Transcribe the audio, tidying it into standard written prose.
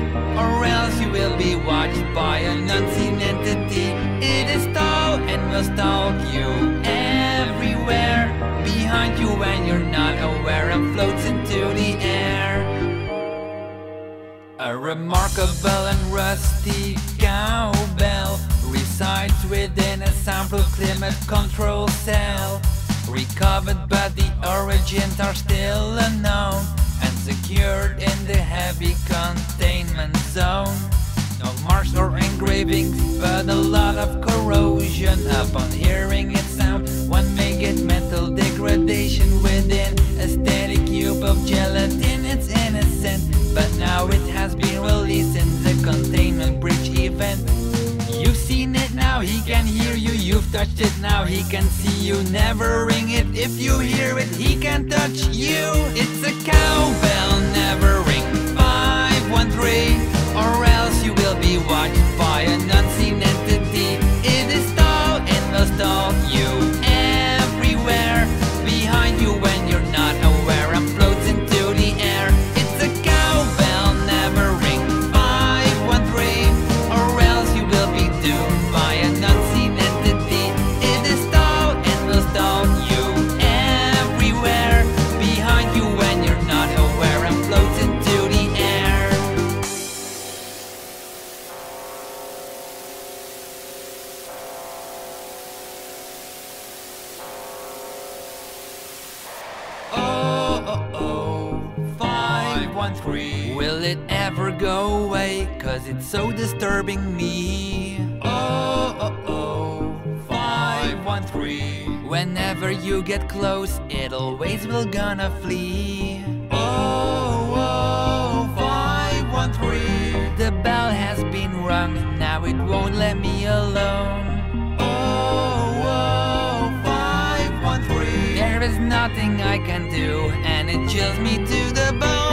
or else you will be watched by an unseen entity. It is tall and will stalk you everywhere, behind you when you're not aware, and floats into the air. A remarkable and rusty cowbell resides within a soundproof climate control cell. Recovered but the origins are still unknown, and secured in the heavy containment zone. No marks or engravings, but a lot of corrosion. Upon hearing its sound, one may get mental degradation within a steady cube of gelatin. It's innocent, but now it has been released in the containment breach event. You've seen it, now he can hear you. You've touched it, now he can see you. Never ring it, if you hear it, he can touch you. It's a cowbell, never ring 513, or else you will be watched by an unseen entity. It is tall and will stalk you everywhere, behind you when you're not aware, and floats into the air. It's a cowbell, never ring 513, or else you will be doomed by an unseen entity. It is tall and will stalk you everywhere, behind you when you're not aware, and floats into the air. Oh, 513. Will it ever go away? 'Cause it's so disturbing me. Oh, 513. Whenever you get close, it always will gonna flee. Oh, 513. The bell has been rung, now it won't let me alone. Oh, 513. There is nothing I can do, and it chills me to the bone.